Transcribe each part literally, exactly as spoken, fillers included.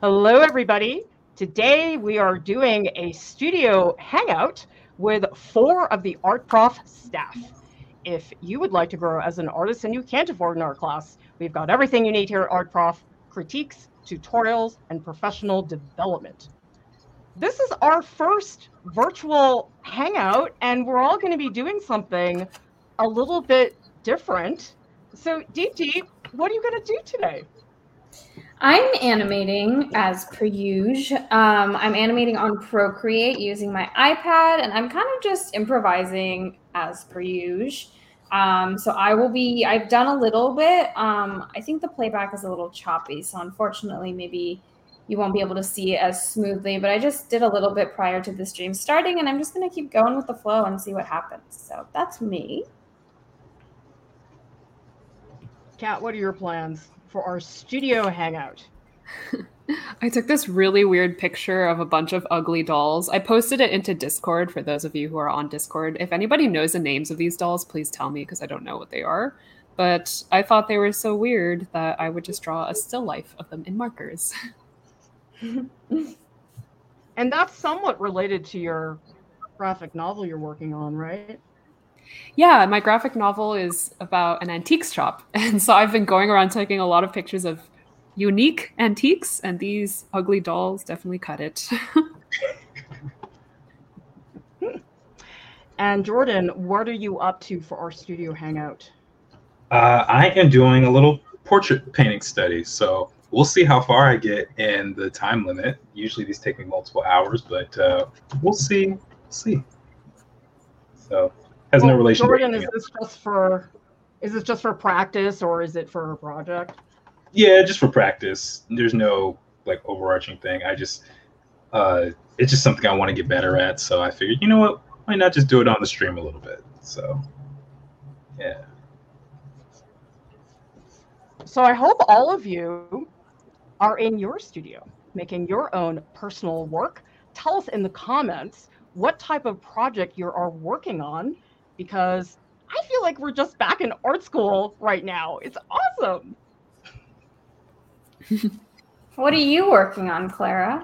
Hello, everybody. Today we are doing a studio hangout with four of the Art Prof staff. If you would like to grow as an artist and you can't afford an art class, we've got everything you need here at Art Prof: critiques, tutorials, and professional development. This is our first virtual hangout, and we're all going to be doing something a little bit different. So, Deep Deep, what are you going to do today? I'm animating as per usual. Um, I'm animating on Procreate using my iPad, and I'm kind of just improvising as per usual. Um, so I will be, I've done a little bit. Um, I think the playback is a little choppy, so unfortunately, maybe you won't be able to see it as smoothly, but I just did a little bit prior to the stream starting, and I'm just going to keep going with the flow and see what happens. So that's me. Kat, what are your plans for our studio hangout? I took this really weird picture of a bunch of ugly dolls. I posted it into Discord for those of you who are on Discord. If anybody knows the names of these dolls, please tell me because I don't know what they are. But I thought they were so weird that I would just draw a still life of them in markers. And that's somewhat related to your graphic novel you're working on, right? Yeah, my graphic novel is about an antiques shop. And so I've been going around taking a lot of pictures of unique antiques, and these ugly dolls definitely cut it. And Jordan, what are you up to for our studio hangout? Uh, I am doing a little portrait painting study, so we'll see how far I get in the time limit. Usually these take me multiple hours, but uh, we'll see. see. So has well, no relation. Jordan, to is this just for is this just for practice or is it for a project? Yeah, just for practice. There's no like overarching thing. I just uh, it's just something I want to get better at. So I figured, you know what, why not just do it on the stream a little bit? So yeah. So I hope all of you are in your studio making your own personal work. Tell us in the comments what type of project you are working on, because I feel like we're just back in art school right now. It's awesome. What are you working on, Clara?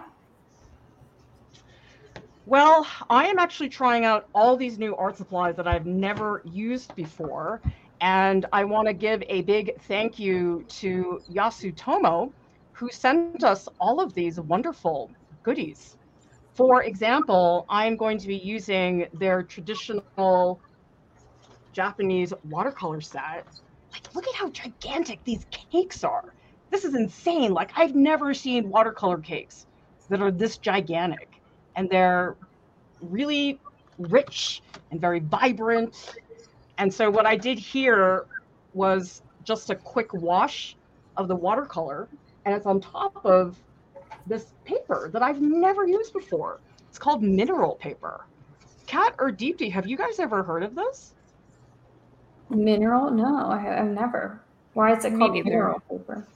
Well, I am actually trying out all these new art supplies that I've never used before. And I want to give a big thank you to Yasutomo, who sent us all of these wonderful goodies. For example, I'm going to be using their traditional Japanese watercolor set. Like, look at how gigantic these cakes are. This is insane. Like, I've never seen watercolor cakes that are this gigantic. And they're really rich and very vibrant. And so what I did here was just a quick wash of the watercolor, and it's on top of this paper that I've never used before. It's called mineral paper. Kat or Deepti, have you guys ever heard of this? Mineral? No, I have never. Why is it Me called neither. mineral paper?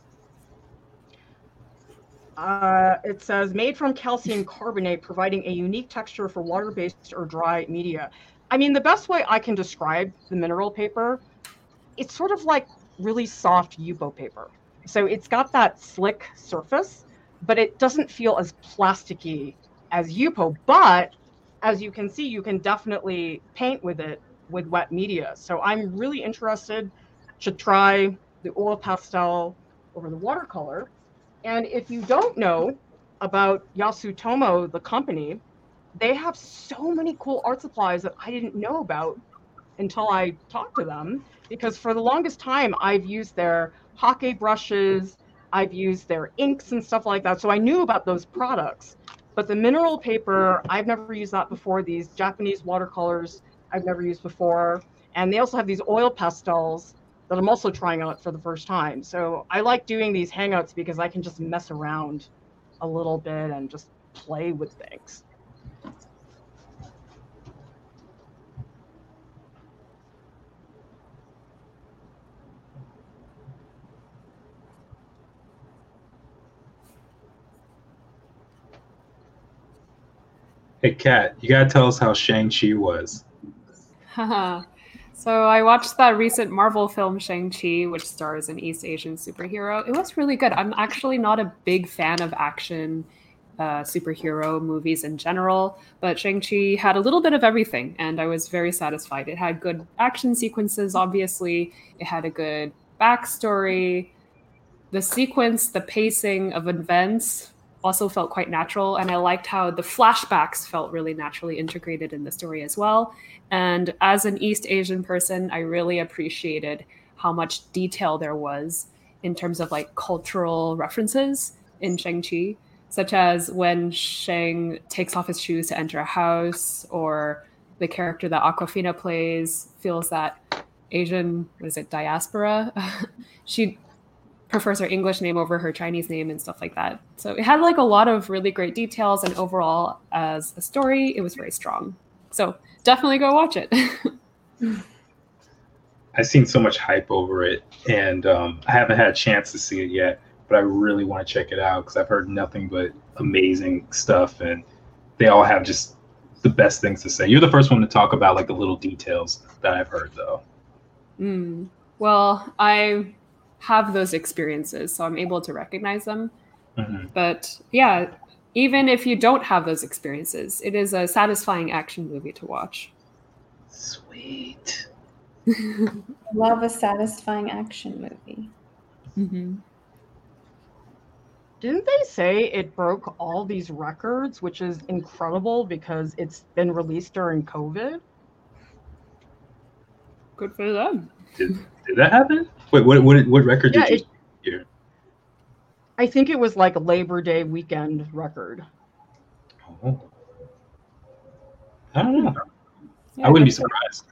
Uh, it says made from calcium carbonate, providing a unique texture for water-based or dry media. I mean, the best way I can describe the mineral paper, it's sort of like really soft Yupo paper. So it's got that slick surface, but it doesn't feel as plasticky as Yupo. But as you can see, you can definitely paint with it with wet media. So I'm really interested to try the oil pastel over the watercolor. And if you don't know about Yasutomo, the company, they have so many cool art supplies that I didn't know about until I talked to them, because for the longest time I've used their hake brushes, I've used their inks and stuff like that. So I knew about those products, but the mineral paper, I've never used that before. These Japanese watercolors, I've never used before. And they also have these oil pastels that I'm also trying out for the first time. So I like doing these hangouts because I can just mess around a little bit and just play with things. Hey, Kat, you gotta tell us how Shang-Chi was. So I watched that recent Marvel film Shang-Chi, which stars an East Asian superhero. It was really good. I'm actually not a big fan of action uh, superhero movies in general, but Shang-Chi had a little bit of everything, and I was very satisfied. It had good action sequences, obviously. It had a good backstory. The sequence, the pacing of events also felt quite natural, and I liked how the flashbacks felt really naturally integrated in the story as well. And as an East Asian person, I really appreciated how much detail there was in terms of like cultural references in Shang-Chi, such as when Shang takes off his shoes to enter a house, or the character that Awkwafina plays feels that Asian, what is it, diaspora? She prefers her English name over her Chinese name and stuff like that. So it had like a lot of really great details, and overall as a story, it was very strong. So definitely go watch it. I've seen so much hype over it, and um, I haven't had a chance to see it yet, but I really want to check it out because I've heard nothing but amazing stuff, and they all have just the best things to say. You're the first one to talk about like the little details that I've heard, though. Mm. Well, I have those experiences, so I'm able to recognize them. Mm-hmm. But yeah, even if you don't have those experiences, it is a satisfying action movie to watch. Sweet. Love a satisfying action movie. Mm-hmm. Didn't they say it broke all these records, which is incredible because it's been released during COVID? Good for them. Did, did that happen? Wait, what what what record yeah, did you it, hear? I think it was like a Labor Day weekend record. Oh. I don't know. Yeah, I wouldn't be surprised.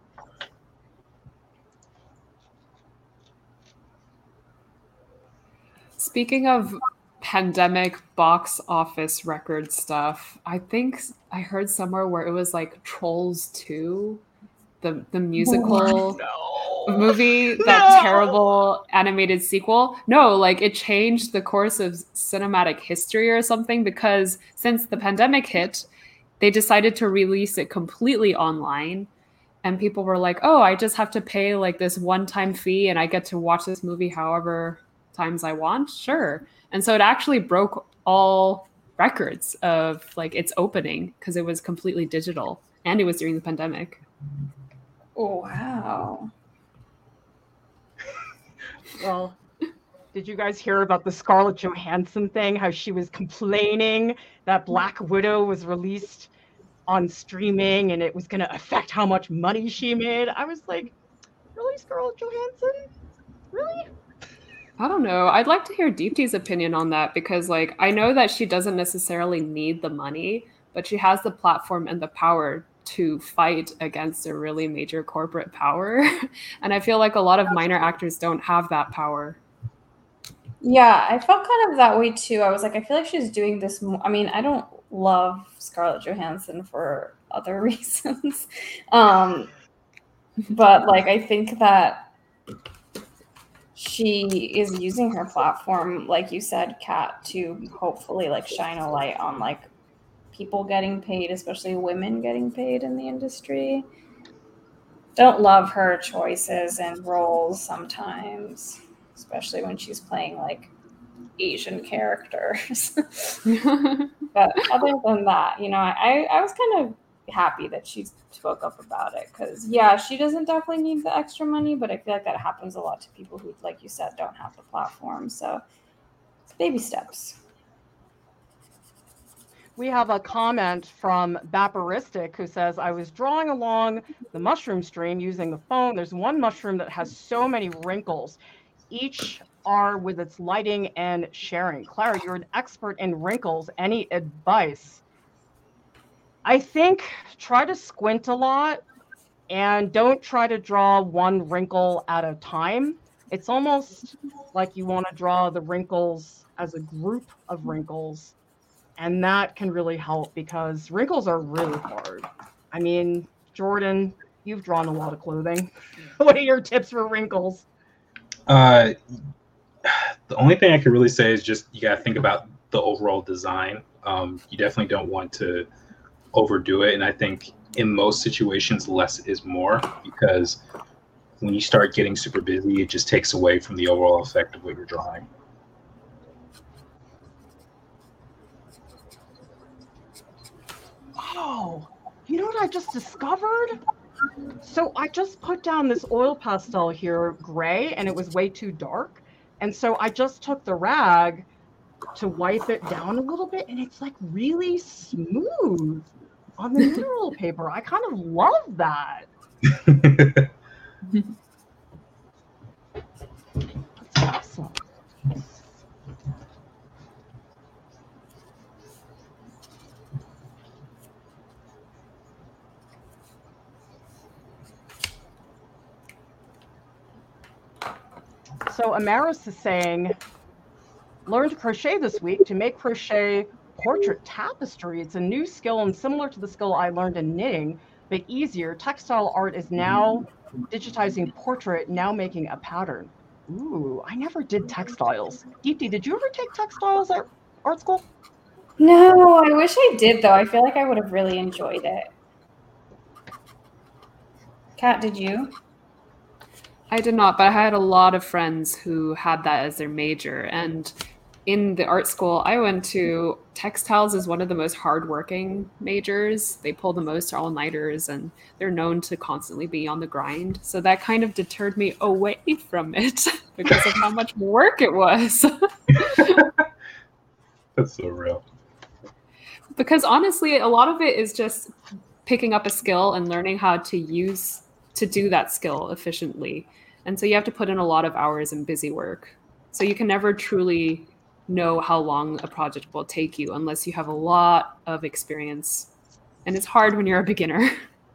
Speaking of pandemic box office record stuff, I think I heard somewhere where it was like Trolls two, the the musical Oh, no. movie, that no. terrible animated sequel. No, like it changed the course of cinematic history or something, because since the pandemic hit, they decided to release it completely online. And people were like, oh, I just have to pay like this one-time fee and I get to watch this movie however times I want. Sure. And so it actually broke all records of like its opening because it was completely digital and it was during the pandemic. Oh, wow. Well, did you guys hear about the Scarlett Johansson thing? How she was complaining that Black Widow was released on streaming and it was going to affect how much money she made. I was like, really, Scarlett Johansson? Really? I don't know. I'd like to hear Deepti's opinion on that, because like I know that she doesn't necessarily need the money, but she has the platform and the power to fight against a really major corporate power. And I feel like a lot of minor actors don't have that power. Yeah, I felt kind of that way too. I was like, I feel like she's doing this more. I mean, I don't love Scarlett Johansson for other reasons. Um, but like, I think that she is using her platform, like you said, Kat, to hopefully like shine a light on like people getting paid, especially women getting paid in the industry. Don't love her choices and roles sometimes, especially when she's playing like Asian characters. But other than that, you know, I, I was kind of happy that she spoke up about it, because yeah, she doesn't definitely need the extra money, but I feel like that happens a lot to people who, like you said, don't have the platform. So it's baby steps. We have a comment from Baparistic who says, I was drawing along the mushroom stream using the phone. There's one mushroom that has so many wrinkles. Each are with its lighting and sharing. Clara, you're an expert in wrinkles. Any advice? I think try to squint a lot and don't try to draw one wrinkle at a time. It's almost like you want to draw the wrinkles as a group of wrinkles. And that can really help, because wrinkles are really hard. I mean, Jordan, you've drawn a lot of clothing. What are your tips for wrinkles? Uh, the only thing I could really say is just you got to think about the overall design. Um, you definitely don't want to overdo it. And I think in most situations, less is more, because when you start getting super busy, it just takes away from the overall effect of what you're drawing. Oh, you know what I just discovered? So I just put down this oil pastel here, gray, and it was way too dark. And so I just took the rag to wipe it down a little bit, and it's like really smooth on the mineral paper. I kind of love that. That's awesome. So Amaris is saying, learned to crochet this week to make crochet portrait tapestry. It's a new skill and similar to the skill I learned in knitting, but easier. Textile art is now digitizing portrait, now making a pattern. Ooh, I never did textiles. Deepti, did you ever take textiles at art school? No, I wish I did, though. I feel like I would have really enjoyed it. Kat, did you? I did not, but I had a lot of friends who had that as their major. And in the art school I went to, textiles is one of the most hardworking majors. They pull the most all-nighters, and they're known to constantly be on the grind. So that kind of deterred me away from it because of how much work it was. That's so real. Because honestly, a lot of it is just picking up a skill and learning how to use to do that skill efficiently. And so you have to put in a lot of hours and busy work. So you can never truly know how long a project will take you unless you have a lot of experience. And it's hard when you're a beginner.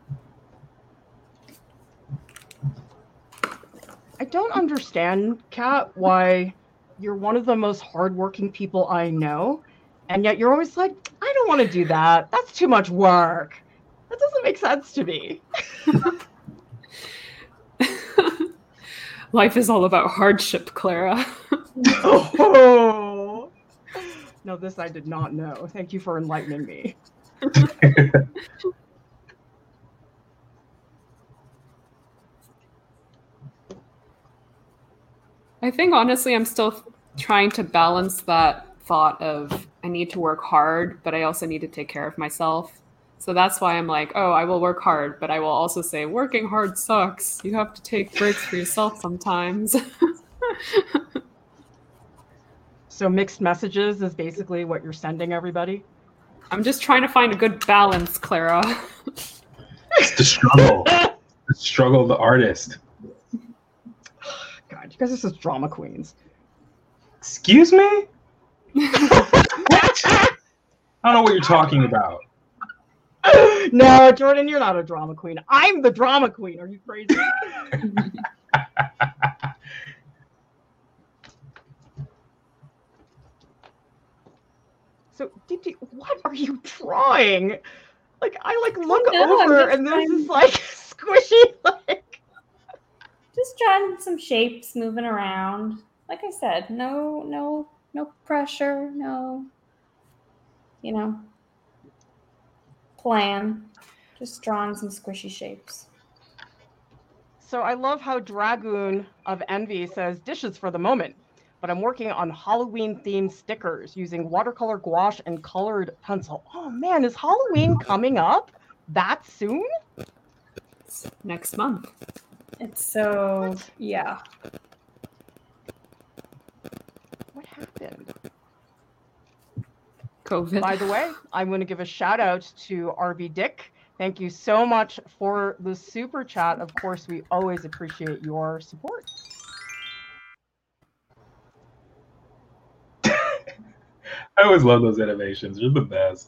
I don't understand, Kat, why you're one of the most hardworking people I know, and yet you're always like, I don't want to do that. That's too much work. That doesn't make sense to me. Life is all about hardship, Clara. Oh. No, this I did not know. Thank you for enlightening me. I think honestly, I'm still trying to balance that thought of I need to work hard, but I also need to take care of myself. So that's why I'm like, oh, I will work hard, but I will also say working hard sucks. You have to take breaks for yourself sometimes. So mixed messages is basically what you're sending everybody? I'm just trying to find a good balance, Clara. It's the struggle. The struggle of the artist. God, you guys are such drama queens. Excuse me? I don't know what you're talking about. No, Jordan, you're not a drama queen. I'm the drama queen. Are you crazy? So, Deepti, what are you drawing? Like, I like look No, I'm over just and this trying- is like squishy. Like, Just drawing some shapes, moving around. Like I said, no, no, no pressure, no, you know, plan. Just drawing some squishy shapes. so I love how Dragoon of Envy says dishes for the moment, but I'm working on Halloween themed stickers using watercolor gouache and colored pencil. Oh man, is Halloween coming up that soon? Next month. It's so, yeah. What happened? COVID. By the way, I'm going to give a shout out to R B Dick. Thank you so much for the super chat. Of course, we always appreciate your support. I always love those animations. They're the best.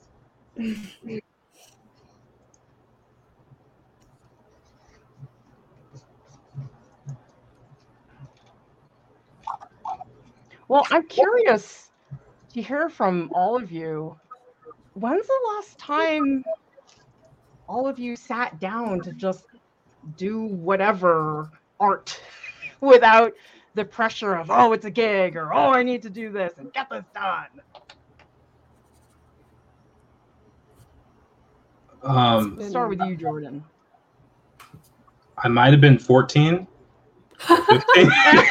Well, I'm curious to hear from all of you. When's the last time all of you sat down to just do whatever art without the pressure of, oh, it's a gig, or oh, I need to do this and get this done? Um, Let's start with you, Jordan. I might have been fourteen, fifteen.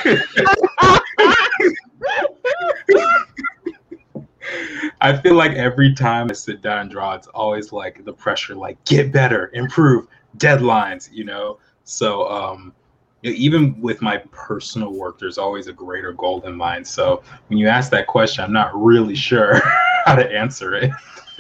I feel like every time I sit down and draw, it's always like the pressure, like get better, improve, deadlines, you know? So um, even with my personal work, there's always a greater goal in mind. So when you ask that question, I'm not really sure how to answer it.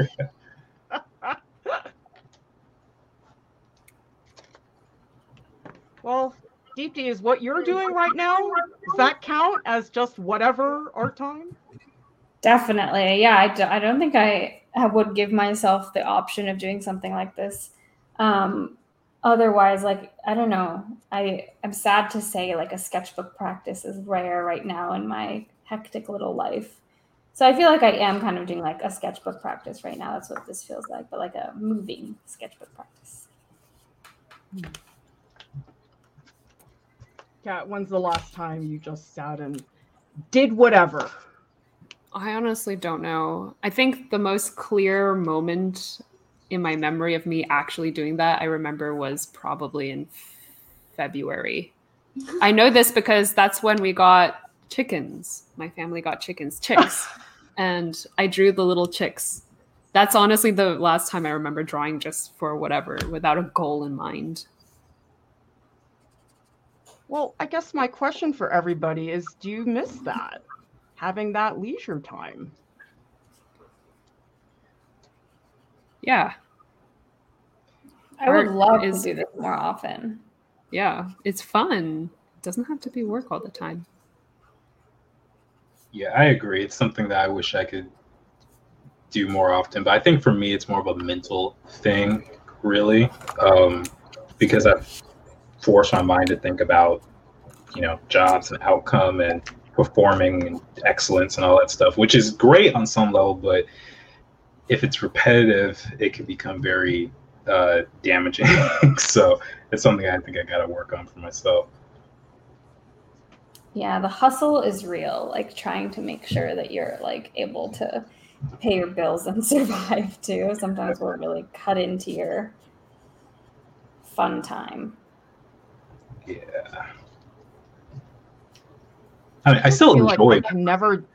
Well, Deepti, is what you're doing right now, does that count as just whatever art time? Definitely. Yeah, I, do, I don't think I, I would give myself the option of doing something like this. Um, otherwise, like, I don't know. I, I'm sad to say, like, a sketchbook practice is rare right now in my hectic little life. So I feel like I am kind of doing, like, a sketchbook practice right now. That's what this feels like, but like a moving sketchbook practice. Kat, when's the last time you just sat and did whatever? I honestly don't know. I think the most clear moment in my memory of me actually doing that, I remember, was probably in February. I know this because that's when we got chickens. My family got chickens, chicks. And I drew the little chicks. That's honestly the last time I remember drawing just for whatever, without a goal in mind. Well, I guess my question for everybody is, do you miss that? Having that leisure time? Yeah. I would Art love is- to do this more often. Yeah, it's fun. It doesn't have to be work all the time. Yeah, I agree. It's something that I wish I could do more often. But I think for me, it's more of a mental thing, really, um, because I've forced my mind to think about, you know, jobs and outcome and performing and excellence and all that stuff, which is great on some level. But if it's repetitive, it can become very uh, damaging. So it's something I think I got to work on for myself. Yeah, the hustle is real, like trying to make sure that you're like able to pay your bills and survive too. Sometimes we're really cut into your fun time. Yeah. I mean, I still feel enjoy like it. I can never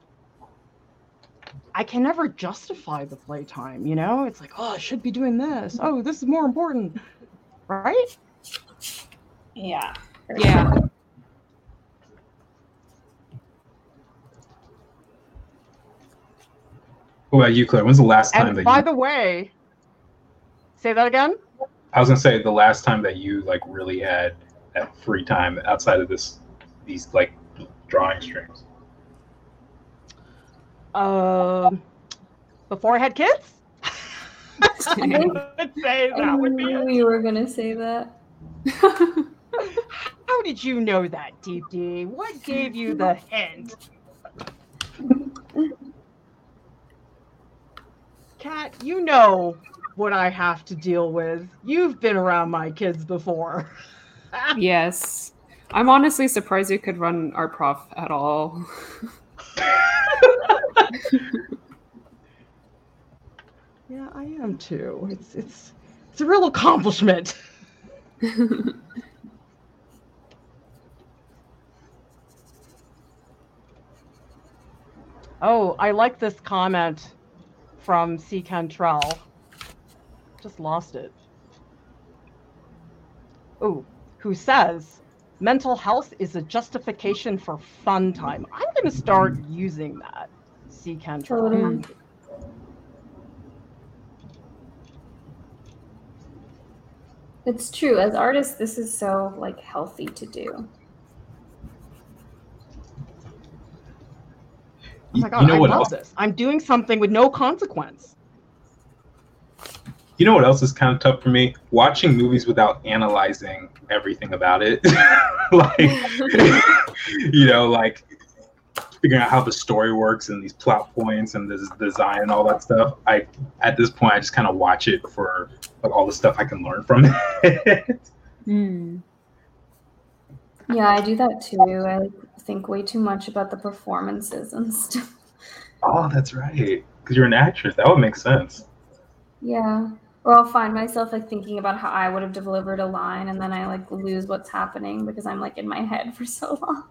I can never justify the playtime, you know? It's like, oh, I should be doing this. Oh, this is more important. Right? Yeah. for Yeah. sure. What about you, Claire? When's the last time And that by you, the way, say that again? I was gonna say the last time that you like really had that free time outside of this these like drawing streams? Um, before I had kids? I think- would say I that would be knew it. you were gonna say that. How did you know that, Deepti? What gave you the hint? Kat, you know what I have to deal with. You've been around my kids before. Yes. I'm honestly surprised you could run Art Prof at all. Yeah, I am too. It's it's it's a real accomplishment. Oh, I like this comment from C. Cantrell. Just lost it. Oh, who says mental health is a justification for fun time. I'm going to start using that. C. Cantrell. Totally. It's true. As artists, this is so like healthy to do. Oh my God, you know I what love else? this. I'm doing something with no consequence. You know what else is kind of tough for me? Watching movies without analyzing everything about it. Like, you know, like figuring out how the story works and these plot points and the design and all that stuff. I, at this point, I just kind of watch it for like all the stuff I can learn from it. Mm. Yeah, I do that too. I think way too much about the performances and stuff. Oh, that's right. Because you're an actress. That would make sense. Yeah. Or I'll find myself like thinking about how I would have delivered a line, and then I like lose what's happening because I'm like in my head for so long.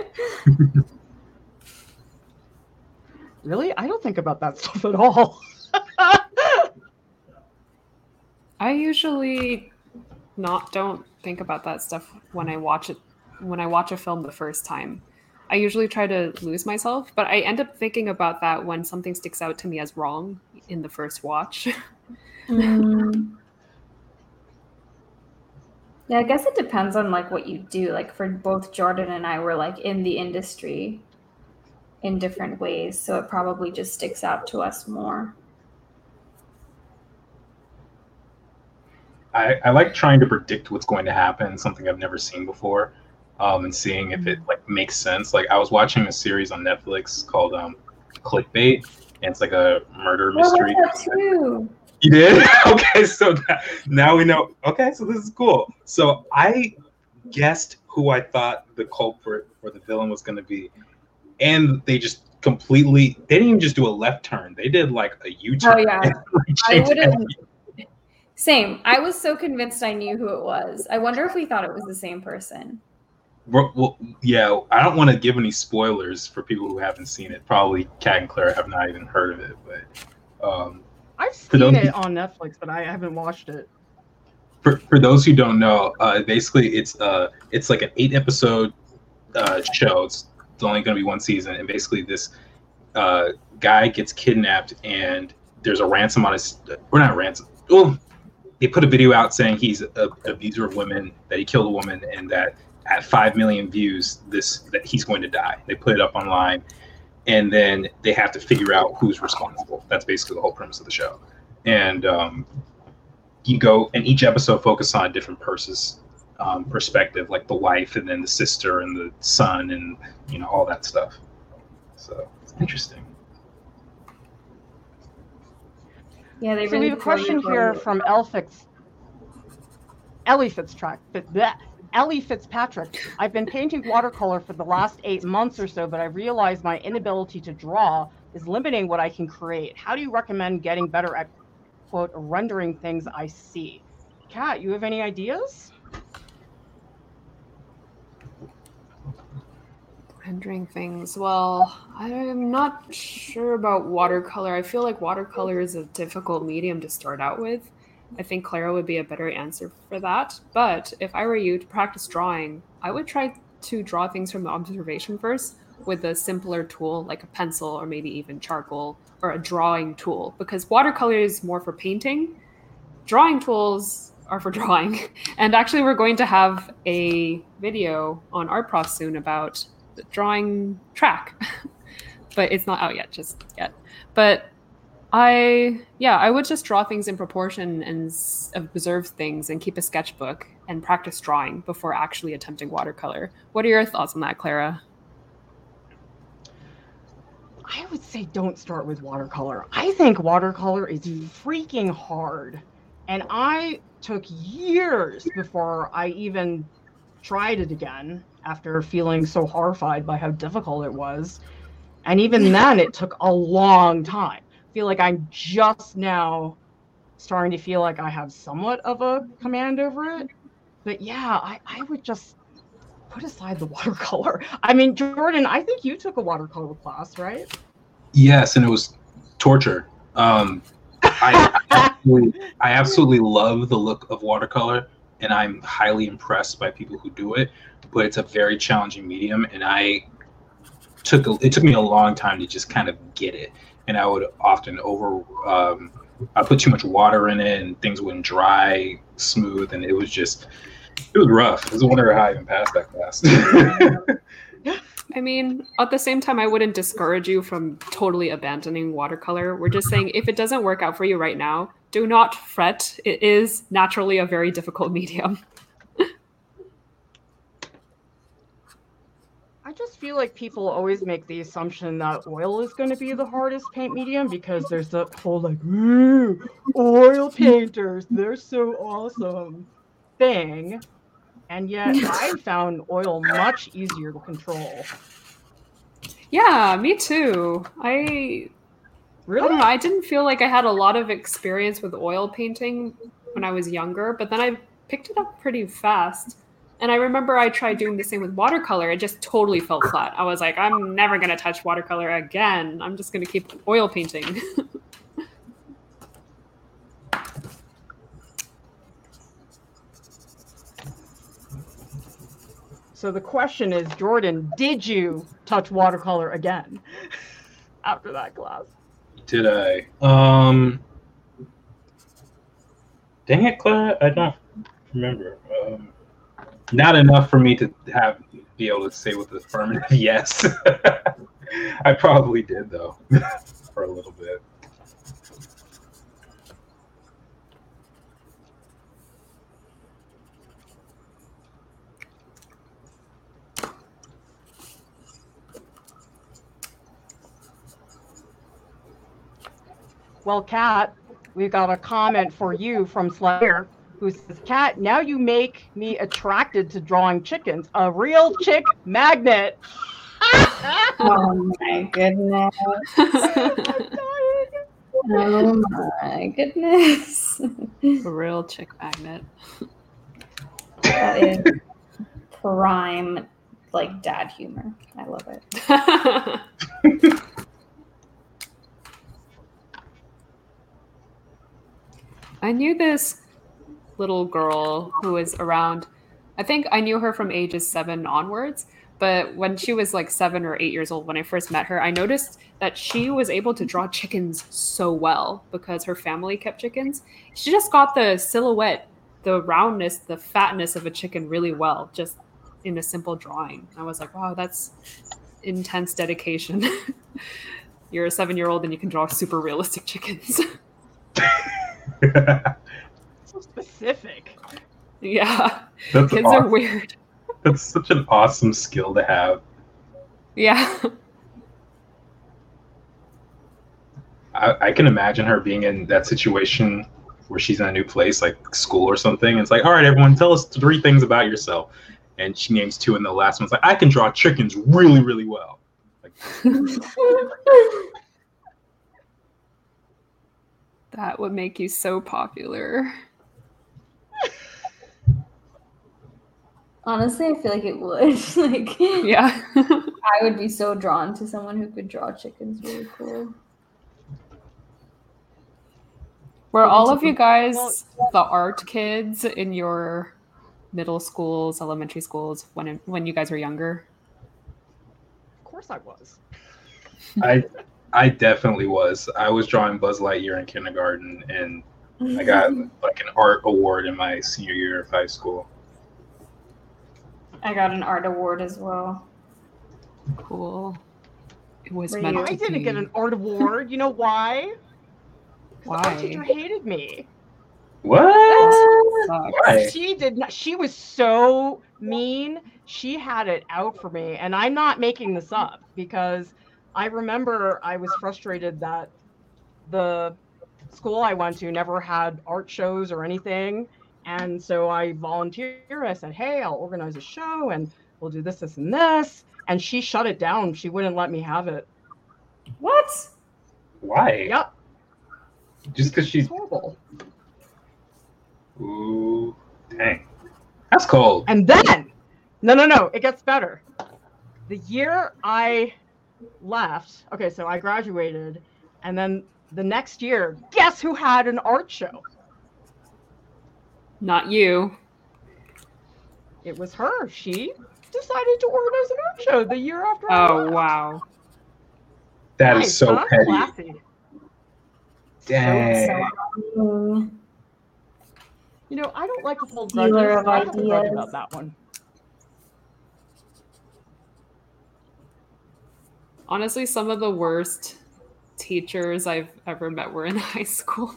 Really? I don't think about that stuff at all. I usually not don't think about that stuff when I watch it when I watch a film the first time. I usually try to lose myself, but I end up thinking about that when something sticks out to me as wrong in the first watch. Mm. Yeah, I guess it depends on like what you do. Like for both Jordan and I were like in the industry in different ways, so it probably just sticks out to us more. I, I like trying to predict what's going to happen, something I've never seen before, um, and seeing if it like makes sense. Like I was watching a series on Netflix called um, Clickbait, and it's like a murder mystery. Oh, that too. You did? Okay, so that, now we know. Okay, so this is cool. So I guessed who I thought the culprit or the villain was going to be, and they just completely, they didn't even just do a left turn. They did like a U-turn. Oh, yeah. Like, I would have. Same. I was so convinced I knew who it was. I wonder if we thought it was the same person. Well, well, yeah, I don't want to give any spoilers for people who haven't seen it. Probably Kat and Clara have not even heard of it, but um, I've seen it on Netflix, but I haven't watched it. For for those who don't know, uh, basically it's uh it's like an eight episode uh, show. It's, it's only going to be one season, and basically this uh, guy gets kidnapped, and there's a ransom on his. Or not ransom. Oh, they put a video out saying he's an abuser of women, that he killed a woman, and that at five million views, this that he's going to die. They put it up online, and then they have to figure out who's responsible. That's basically the whole premise of the show. And um, you go, and each episode focuses on a different person's um, perspective, like the wife, and then the sister, and the son, and you know all that stuff. So it's interesting. Yeah, they So really we have a question here from Elfix, Ellie Fitztrack, bleh, Ellie Fitzpatrick. I've been painting watercolor for the last eight months or so, but I realized my inability to draw is limiting what I can create. How do you recommend getting better at, quote, rendering things I see? Kat, you have any ideas? Rendering things. Well, I'm not sure about watercolor. I feel like watercolor is a difficult medium to start out with. I think Clara would be a better answer for that. But if I were you to practice drawing, I would try to draw things from observation first with a simpler tool like a pencil or maybe even charcoal or a drawing tool, because watercolor is more for painting. Drawing tools are for drawing. And actually, we're going to have a video on ArtProf soon about the drawing track, but it's not out yet, just yet. But I, yeah, I would just draw things in proportion and s- observe things and keep a sketchbook and practice drawing before actually attempting watercolor. What are your thoughts on that, Clara? I would say don't start with watercolor. I think watercolor is freaking hard. And I took years before I even tried it again after feeling so horrified by how difficult it was. And even then, it took a long time. I feel like I'm just now starting to feel like I have somewhat of a command over it. But yeah, I, I would just put aside the watercolor. I mean, Jordan, I think you took a watercolor class, right? Yes, and it was torture. Um, I, I, absolutely, I absolutely love the look of watercolor, and I'm highly impressed by people who do it. But it's a very challenging medium, and I took a, it took me a long time to just kind of get it. And I would often over, um, I put too much water in it, and things wouldn't dry smooth, and it was just, it was rough. I was wondering how I even passed that class. I mean, at the same time, I wouldn't discourage you from totally abandoning watercolor. We're just saying if it doesn't work out for you right now, do not fret. It is naturally a very difficult medium. I just feel like people always make the assumption that oil is going to be the hardest paint medium because there's the whole like, ooh, oil painters, they're so awesome thing. And yet I found oil much easier to control. Yeah, me too. I I Really? don't know. I didn't feel like I had a lot of experience with oil painting when I was younger, but then I picked it up pretty fast. And I remember I tried doing the same with watercolor. It just totally fell flat. I was like, I'm never going to touch watercolor again. I'm just going to keep oil painting. So the question is, Jordan, did you touch watercolor again after that class? Did I? Um, dang it, Claire, I don't remember. Um, not enough for me to have be able to say with affirmative yes. I probably did though, for a little bit. Well, Kat, we got a comment for you from Slayer, who says, Kat, now you make me attracted to drawing chickens. A real chick magnet. Oh my goodness. Oh my goodness. A real chick magnet. That is prime, like, dad humor. I love it. I knew this little girl who was around, I think I knew her from ages seven onwards, but when she was like seven or eight years old, when I first met her, I noticed that she was able to draw chickens so well because her family kept chickens. She just got the silhouette, the roundness, the fatness of a chicken really well, just in a simple drawing. I was like, wow, that's intense dedication. You're a seven-year-old and you can draw super realistic chickens. So specific. Yeah. That's Kids awesome. are weird. That's such an awesome skill to have. Yeah. I, I can imagine her being in that situation where she's in a new place, like school or something. And it's like, all right, everyone, tell us three things about yourself. And she names two, and the last one's like, I can draw chickens really, really well. Like, That would make you so popular. Honestly, I feel like it would. Like, Yeah. I would be so drawn to someone who could draw chickens really cool. Were Maybe all to of you be- guys well- the art kids in your middle schools, elementary schools, when when you guys were younger? Of course I was. I I definitely was. I was drawing Buzz Lightyear in kindergarten, and I got like an art award in my senior year of high school. I got an art award as well. Cool. It was Were meant you- to I didn't be. get an art award. You know why? The art teacher Why? hated me. What? Sucks. Why? She did not. She was so mean. She had it out for me, and I'm not making this up because I remember I was frustrated that the school I went to never had art shows or anything, and so I volunteered. I said, "Hey, I'll organize a show, and we'll do this, this, and this." And she shut it down. She wouldn't let me have it. What? Why? Yep, Just because she's it's horrible. ooh, dang, that's cold. And then, no, no, no, it gets better. The year I left, okay, so I graduated, and then the next year, guess who had an art show? Not you. It was her. She decided to organize an art show the year after I Oh, left. wow. That Nice, is so huh? petty. Classy. Dang. Mm, You know, I don't like to hold Dealer grudges. of I don't grudge ideas. about that one. Honestly, some of the worst teachers I've ever met were in high school.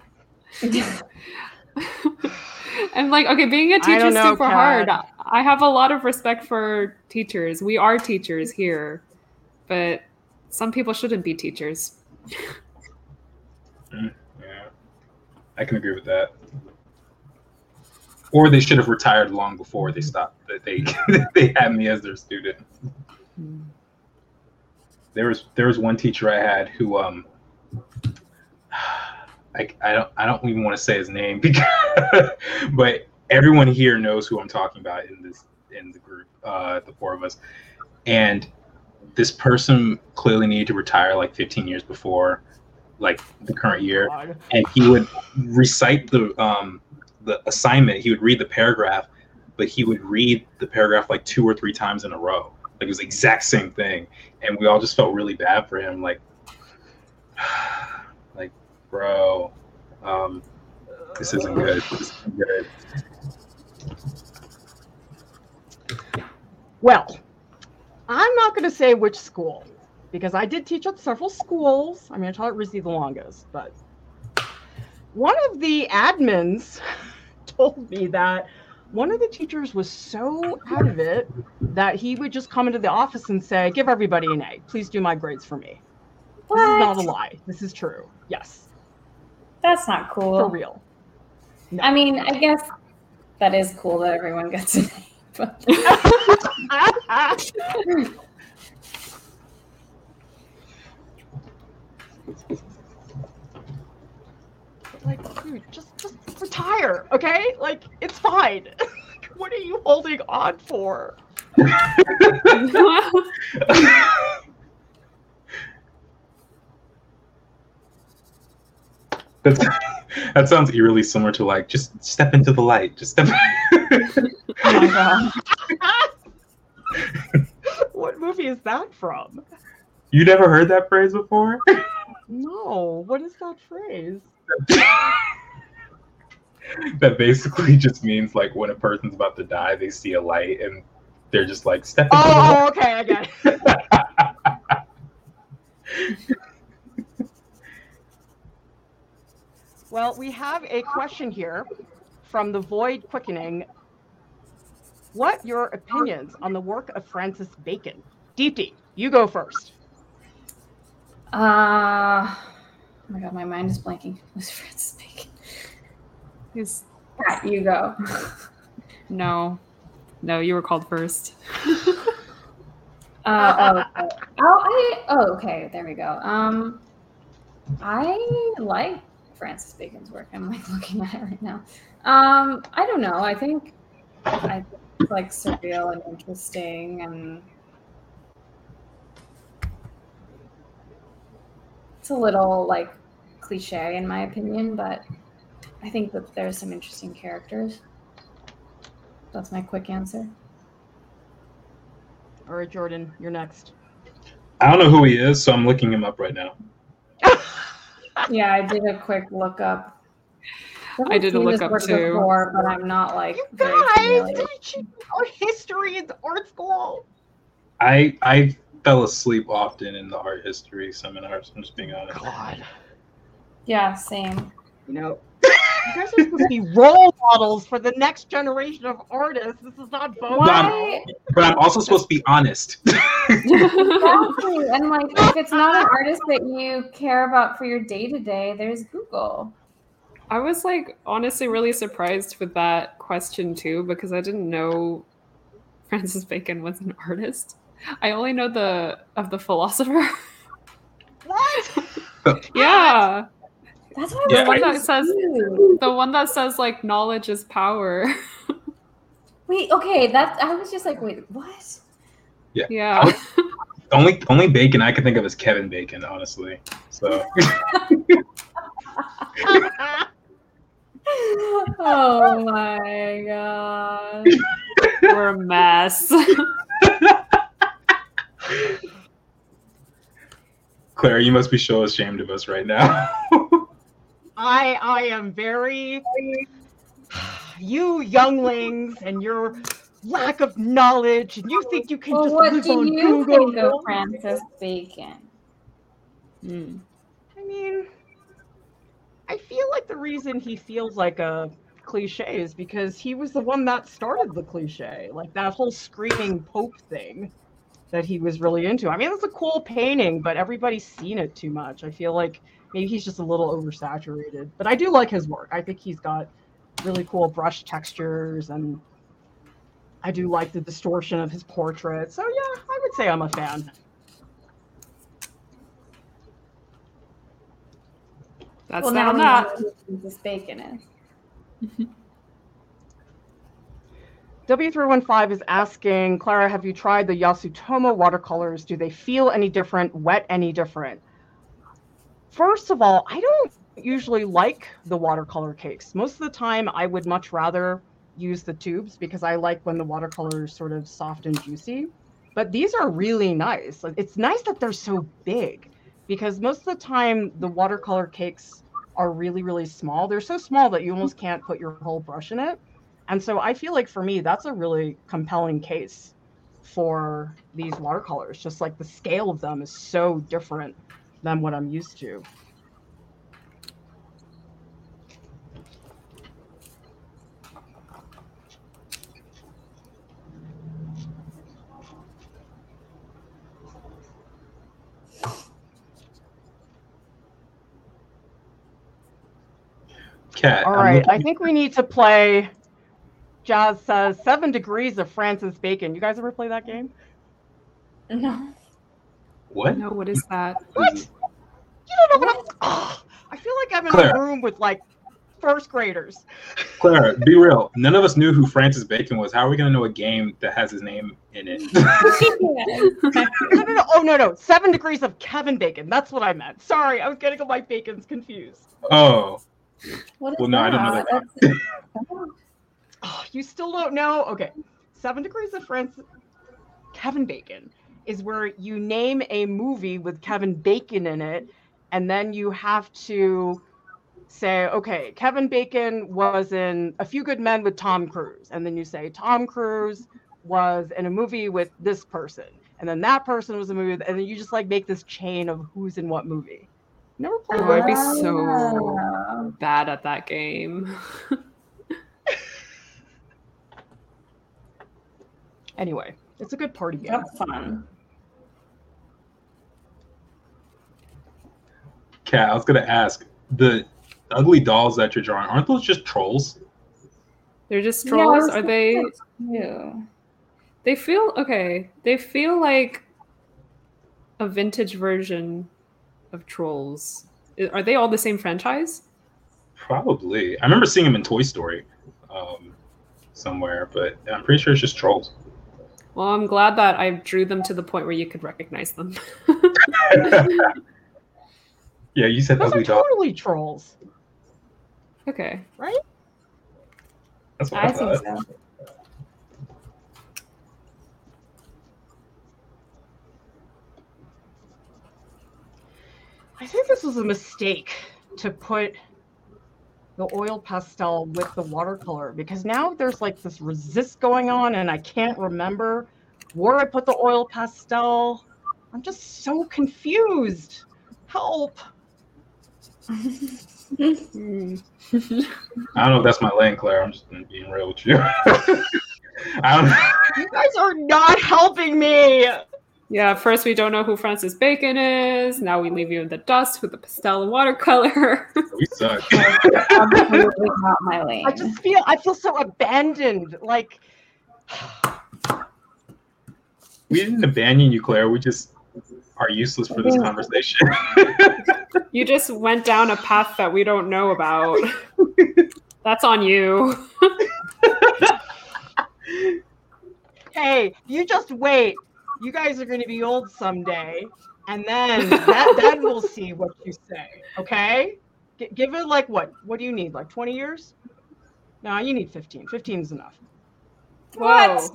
And like, okay, being a I teacher don't is know, super hard. Kat. I have a lot of respect for teachers. We are teachers here, but some people shouldn't be teachers. Yeah, I can agree with that. Or they should have retired long before they stopped. That they they had me as their student. There was there was one teacher I had who um I, I don't I don't even want to say his name because, but everyone here knows who I'm talking about in this in the group, uh, the four of us, and this person clearly needed to retire like fifteen years before, like the current year, and he would recite the um the assignment. He would read the paragraph, but he would read the paragraph like two or three times in a row. Like it was the exact same thing, and we all just felt really bad for him. Like, like, bro, um, this isn't good. This isn't good. Well, I'm not going to say which school, because I did teach at several schools. I'm going to tell it Rizzy the longest, but one of the admins told me that one of the teachers was so out of it that he would just come into the office and say, give everybody an A. Please do my grades for me. What? This is not a lie. This is true. Yes. That's not cool. For real. No. I mean, I guess that is cool that everyone gets an A. But like, dude, just just retire, okay? Like, it's fine. What are you holding on for? That's, that sounds eerily similar to like, just step into the light. Just step. oh my god. What movie is that from? You never heard that phrase before? No. What is that phrase? That basically just means like when a person's about to die, they see a light and they're just like, step into oh, the light. Oh, okay, I get it. Well, we have a question here from the Void Quickening. What your opinions on the work of Francis Bacon? Deepti, you go first. Uh, oh my god, my mind is blanking. Who's Francis Bacon? He's... Pat, you go. No. No, you were called first. uh, oh, okay. Oh, I, oh, okay, there we go. Um, I like Francis Bacon's work. I'm like looking at it right now. Um, I don't know. I think I think it's like surreal and interesting, and it's a little like cliche in my opinion, but I think that there's some interesting characters. That's my quick answer. All right, Jordan, you're next. I don't know who he is, so I'm looking him up right now. Yeah, I did a quick look up. I did a look up too. Before, but I'm not like. You very guys, familiar. didn't you know history in art school? I I fell asleep often in the art history seminars. I'm just being honest. God. Yeah, same. You know, you guys are supposed to be role models for the next generation of artists. This is not both. But I'm, Why? but I'm also supposed to be honest. Exactly. And like, if it's not an artist that you care about for your day to day, there's Google. I was like honestly really surprised with that question too, because I didn't know Francis Bacon was an artist. I only know the of the philosopher. What? Yeah. That's why Yeah, The one I that says the one that says like knowledge is power. Wait, okay, that I was just like, wait, what? Yeah. Yeah. I was- only only Bacon I can think of is Kevin Bacon, honestly. So Oh my god. We're a mess. Claire, you must be so ashamed of us right now. I I am very you younglings and your lack of knowledge, and you think you can Well, just what live do on you Google. think of Francis Bacon? Mm. I mean, I feel like the reason he feels like a cliche is because he was the one that started the cliche, like that whole screaming Pope thing that he was really into. I mean, it's a cool painting, but everybody's seen it too much. I feel like maybe he's just a little oversaturated, but I do like his work. I think he's got really cool brush textures, and I do like the distortion of his portrait. So yeah, I would say I'm a fan. That's well, that now on we that. know who Princess Bacon is. W three one five is asking, Clara, have you tried the Yasutomo watercolors? Do they feel any different, wet any different? First of all, I don't usually like the watercolor cakes. Most of the time, I would much rather use the tubes because I like when the watercolor is sort of soft and juicy. But these are really nice. It's nice that they're so big because most of the time, the watercolor cakes are really, really small. They're so small that you almost can't put your whole brush in it. And so I feel like for me, that's a really compelling case for these watercolors. Just like the scale of them is so different than what I'm used to. Cat. All I'm right, looking- I think we need to play. Jazz says Seven Degrees of Francis Bacon. You guys ever play that game? No. What? No, what is that? What? You don't know what I'm. Oh, I feel like I'm in Claire. a room with like first graders. Clara, be real. None of us knew who Francis Bacon was. How are we going to know a game that has his name in it? No, no, no. Oh, no, no. Seven Degrees of Kevin Bacon. That's what I meant. Sorry, I was getting all my bacons confused. Oh. What is Well, no, I don't know that. That's- Oh, you still don't know? Okay. Seven Degrees of Francis Kevin Bacon is where you name a movie with Kevin Bacon in it, and then you have to say, okay, Kevin Bacon was in A Few Good Men with Tom Cruise. And then you say, Tom Cruise was in a movie with this person. And then that person was in a movie, and then you just like make this chain of who's in what movie. Never played Oh, I'd be that? so Ah. bad at that game. Anyway, it's a good party game. That's fun. Cat, I was going to ask, the ugly dolls that you're drawing, aren't those just trolls? They're just Yeah, I trolls. was Are they? thinking that too. They feel okay. They feel like a vintage version of Trolls. I- Are they all the same franchise? Probably. I remember seeing them in Toy Story um, somewhere, but I'm pretty sure it's just trolls. Well, I'm glad that I drew them to the point where you could recognize them. Yeah, you said Those are ugly dolls. totally trolls. Okay. That's what I, I think thought. so. I think this was a mistake to put the oil pastel with the watercolor because now there's like this resist going on and I can't remember where I put the oil pastel. I'm just so confused. Help. Hmm. I don't know if that's my lane, Claire. I'm just being real with you. I don't know. You guys are not helping me. Yeah, first we don't know who Francis Bacon is. Now we leave you in the dust with the pastel and watercolor. We suck. Absolutely not my lane. I just feel I feel so abandoned. Like We didn't abandon you, Claire. We just are useless for this conversation. You just went down a path that we don't know about. That's on you. hey, you just wait. You guys are going to be old someday, and then that, then we'll see what you say. Okay? G- give it like what? What do you need? Like twenty years? No, you need fifteen. fifteen is enough. Whoa.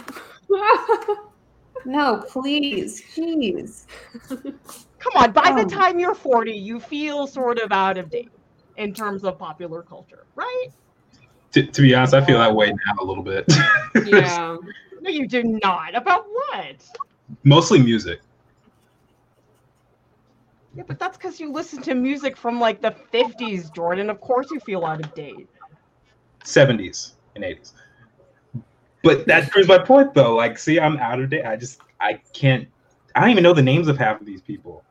No, please, please. Come on. By Oh. the time you're forty, you feel sort of out of date in terms of popular culture, right? to, to be honest, I feel that way now a little bit. Yeah. No, you do not. About what? Mostly music. Yeah, but that's because you listen to music from like the fifties, Jordan. Of course you feel out of date. seventies and eighties. But that proves my point, though. Like, see, I'm out of date. I just, I can't, I don't even know the names of half of these people.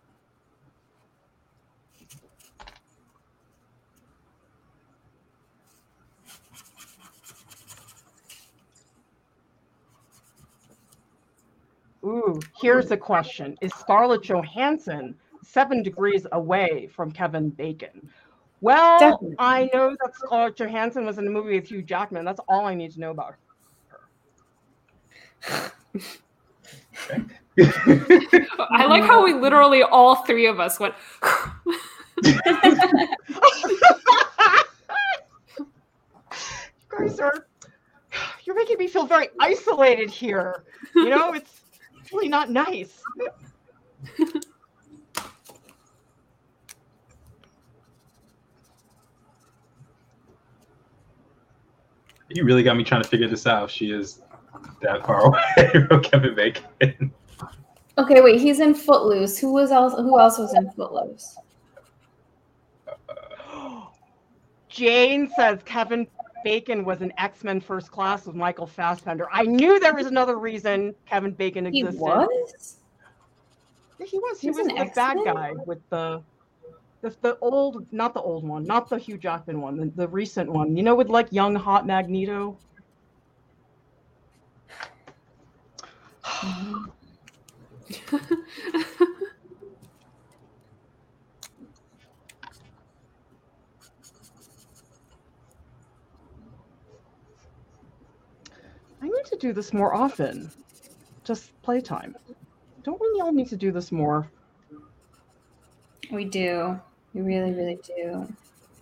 Ooh, here's the question. Is Scarlett Johansson seven degrees away from Kevin Bacon? Well, Definitely. I know that Scarlett Johansson was in a movie with Hugh Jackman. That's all I need to know about her. I like how we literally all three of us went. You guys are, you're making me feel very isolated here. You know, it's really not nice. You really got me trying to figure this out. She is that far away from Kevin Bacon. Okay, wait. He's in Footloose. Who was else? Who else was in Footloose? Jane says Kevin Bacon was in X-Men First Class with Michael Fassbender. I knew there was another reason Kevin Bacon He existed. was. Yeah, he was. He, He was was the an bad X-Men? guy with the, the the old, not the old one, not the Hugh Jackman one, the, the recent one. You know, with like young hot Magneto. I need to do this more often. Just playtime. Don't we all need to do this more? We do. We really, really do.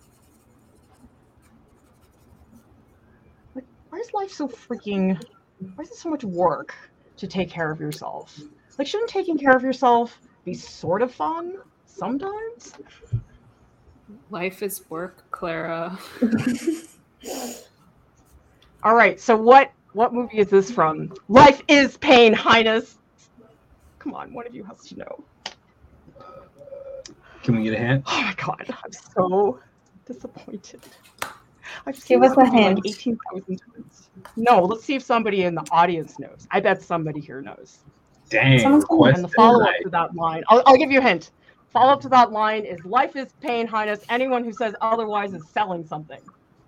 Like, why is life so freaking? Why is it so much work to take care of yourself? Like, shouldn't taking care of yourself be sort of fun sometimes? Life is work, Clara. All right. So what? What movie is this from? Life is Pain, Highness. Come on, one of you has to know. Can we get a hint? Oh my god, I'm so disappointed. I've seen Give us this a movie like hint. eighteen thousand times. No, let's see if somebody in the audience knows. I bet somebody here knows. Dang. Someone's request And the follow-up denied. to that line, I'll, I'll give you a hint. Follow-up to that line is Life is Pain, Highness. Anyone who says otherwise is selling something.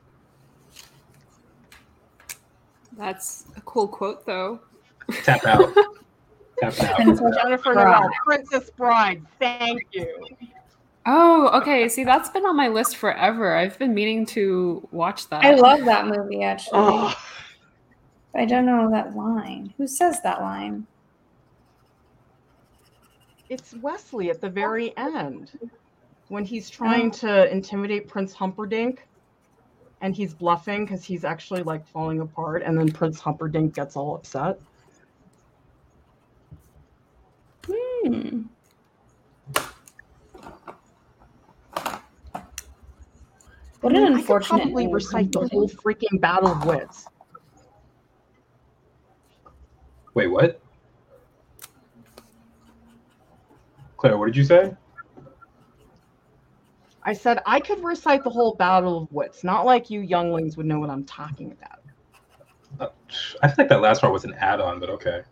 That's a cool quote, though. Tap out. Tap out. Jennifer Bride. Noel, Princess Bride. Thank you. Oh, okay. See, that's been on my list forever. I've been meaning to watch that. I love that movie, actually. Oh, I don't know that line. Who says that line? it's Wesley at the very end when he's trying to intimidate Prince Humperdinck. And he's bluffing because he's actually like falling apart, and then Prince Humperdinck gets all upset. Hmm. What I an mean, I could unfortunate probably name. recite the whole freaking Battle of Wits. Wait, what? Claire, what did you say? I said I could recite the whole Battle of Wits, not like you younglings would know what I'm talking about. Uh, I feel like that last part was an add-on, but okay.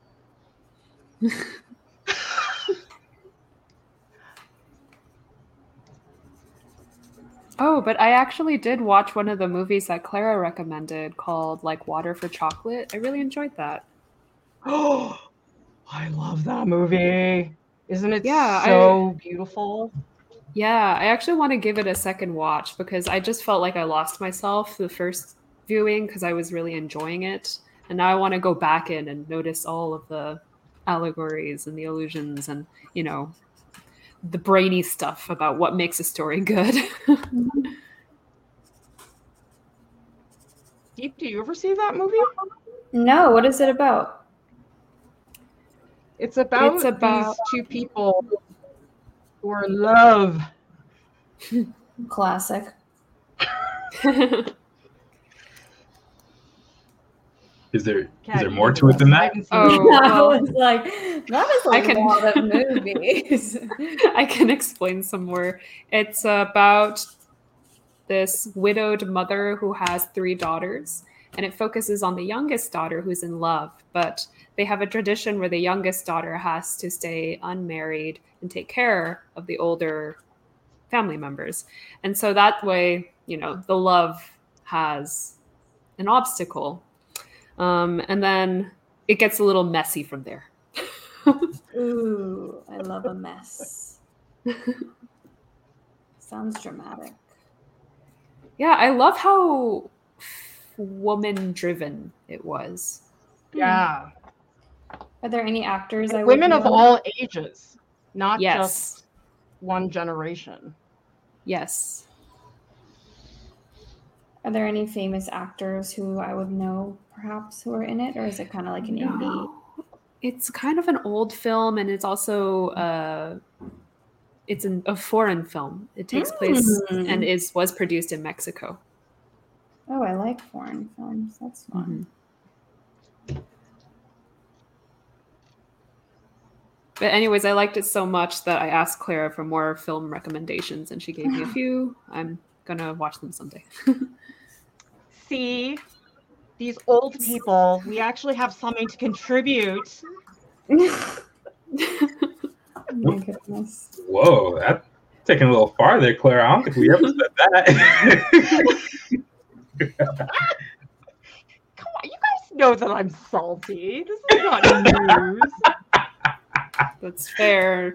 Oh, but I actually did watch one of the movies that Clara recommended called like Water for Chocolate. I really enjoyed that. Oh, I love that movie. Isn't it Yeah, so beautiful? Yeah, I actually want to give it a second watch because I just felt like I lost myself the first viewing because I was really enjoying it. And now I want to go back in and notice all of the allegories and the allusions and, you know, the brainy stuff about what makes a story good. Deep, do you ever see that movie? No, what is it about? It's about, It's about- these two people who are in love. Classic. Is there is Kat, there you more know to it than I that? haven't seen Oh, it. I well. was like, that is a I can- lot of movies. I can explain some more. It's about this widowed mother who has three daughters, and it focuses on the youngest daughter who's in love, but they have a tradition where the youngest daughter has to stay unmarried and take care of the older family members. And so that way, you know, the love has an obstacle. Um, and then it gets a little messy from there. Ooh, I love a mess. Sounds dramatic. Yeah, I love how woman-driven it was. Yeah. Are there any actors I Women would of know? all ages, not Yes. just one generation. Yes. Are there any famous actors who I would know, perhaps, who are in it, or is it kind of like an indie? No. It's kind of an old film, and it's also uh, it's an, a foreign film. It takes place Mm. and is was produced in Mexico. Oh, I like foreign films. That's fun. Mhm. But anyways, I liked it so much that I asked Clara for more film recommendations, and she gave me a few. I'm gonna watch them someday. See, these old people, we actually have something to contribute. Oh my goodness. Whoa, that's taking a little farther, Claire. I don't think we ever said that. Come on, you guys know that I'm salty. This is not news. That's fair.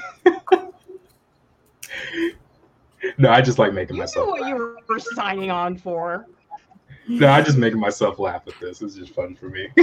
No, I just like making You knew myself what laugh. you were signing on for. No, I just making myself laugh at this. It's just fun for me.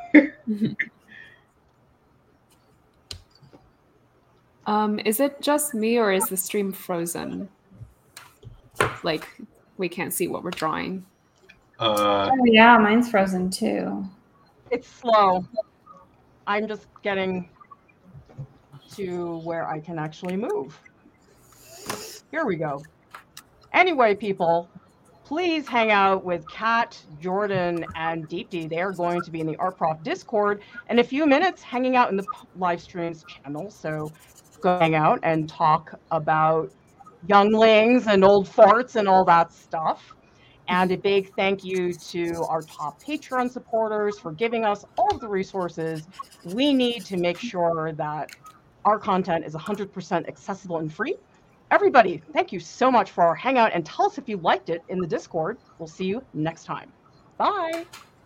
Um, is it just me, or is the stream frozen? Like, we can't see what we're drawing. Uh, Oh yeah, mine's frozen too. It's slow. I'm just getting to where I can actually move. Here we go. Anyway, people, please hang out with Kat, Jordan, and Deepti. They are going to be in the Art Prof Discord in a few minutes, hanging out in the live streams channel. So go hang out and talk about younglings and old farts and all that stuff. And a big thank you to our top Patreon supporters for giving us all of the resources we need to make sure that our content is one hundred percent accessible and free. Everybody, thank you so much for our hangout, and tell us if you liked it in the Discord. We'll see you next time. Bye.